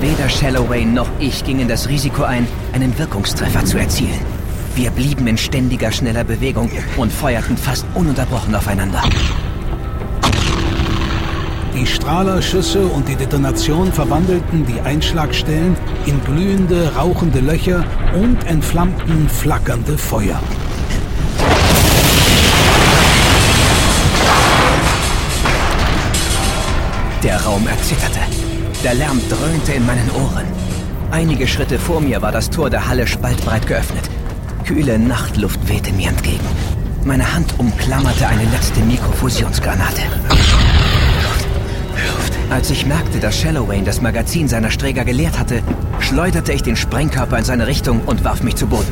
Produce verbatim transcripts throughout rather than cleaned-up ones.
Weder Shallowayne noch ich gingen das Risiko ein, einen Wirkungstreffer zu erzielen. Wir blieben in ständiger, schneller Bewegung und feuerten fast ununterbrochen aufeinander. Die Strahlerschüsse und die Detonation verwandelten die Einschlagstellen in glühende, rauchende Löcher und entflammten, flackernde Feuer. Der Raum erzitterte. Der Lärm dröhnte in meinen Ohren. Einige Schritte vor mir war das Tor der Halle spaltbreit geöffnet. Kühle Nachtluft wehte mir entgegen. Meine Hand umklammerte eine letzte Mikrofusionsgranate. Als ich merkte, dass Shallowayne das Magazin seiner Sträger geleert hatte, schleuderte ich den Sprengkörper in seine Richtung und warf mich zu Boden.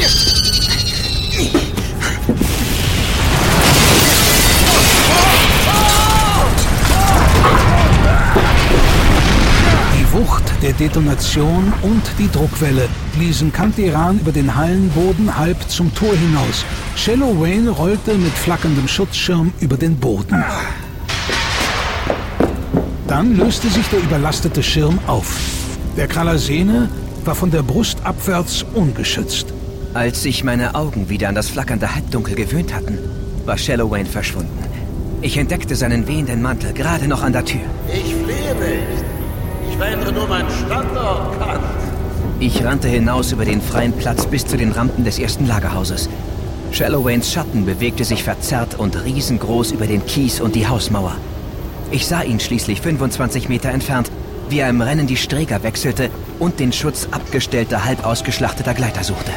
Die Wucht der Detonation und die Druckwelle bliesen Kantiran über den Hallenboden halb zum Tor hinaus. Shallowayne rollte mit flackerndem Schutzschirm über den Boden. Dann löste sich der überlastete Schirm auf. Der Kralasene war von der Brust abwärts ungeschützt. Als sich meine Augen wieder an das flackernde Halbdunkel gewöhnt hatten, war Shallowayne verschwunden. Ich entdeckte seinen wehenden Mantel gerade noch an der Tür. Ich flehe nicht. Ich verändere nur meinen Standort, Kant. Ich rannte hinaus über den freien Platz bis zu den Rampen des ersten Lagerhauses. Shallowaynes Schatten bewegte sich verzerrt und riesengroß über den Kies und die Hausmauer. Ich sah ihn schließlich fünfundzwanzig Meter entfernt, wie er im Rennen die Sträger wechselte und den Schutz abgestellter, halb ausgeschlachteter Gleiter suchte.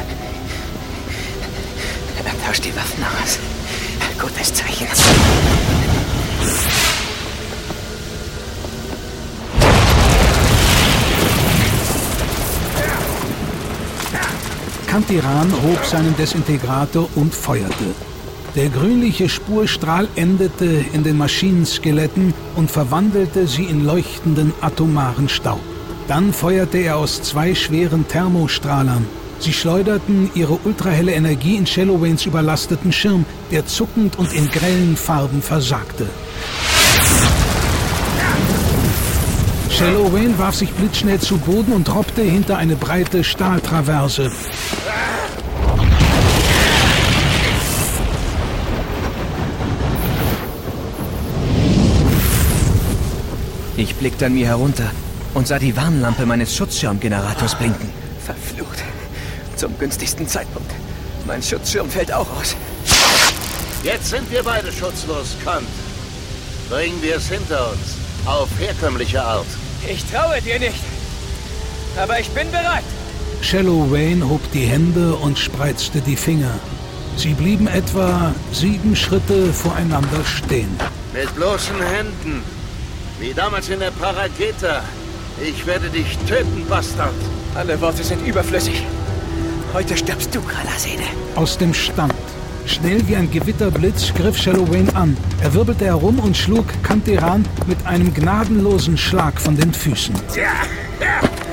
Er tauscht die Waffen aus. Gutes Zeichen. Kantiran hob seinen Desintegrator und feuerte. Der grünliche Spurstrahl endete in den Maschinenskeletten und verwandelte sie in leuchtenden atomaren Staub. Dann feuerte er aus zwei schweren Thermostrahlern. Sie schleuderten ihre ultrahelle Energie in Shallowaynes überlasteten Schirm, der zuckend und in grellen Farben versagte. Shallowayne warf sich blitzschnell zu Boden und droppte hinter eine breite Stahltraverse. Ich blickte an mir herunter und sah die Warnlampe meines Schutzschirmgenerators blinken. Verflucht. Zum günstigsten Zeitpunkt. Mein Schutzschirm fällt auch aus. Jetzt sind wir beide schutzlos, Kant. Bringen wir es hinter uns. Auf herkömmliche Art. Ich traue dir nicht. Aber ich bin bereit. Shallowayne hob die Hände und spreizte die Finger. Sie blieben etwa sieben Schritte voreinander stehen. Mit bloßen Händen. Wie damals in der Parageta. Ich werde dich töten, Bastard. Alle Worte sind überflüssig. Heute stirbst du, Kralasene. Aus dem Stand. Schnell wie ein Gewitterblitz griff Shallowayne an. Er wirbelte herum und schlug Kantiran mit einem gnadenlosen Schlag von den Füßen. Ja, ja.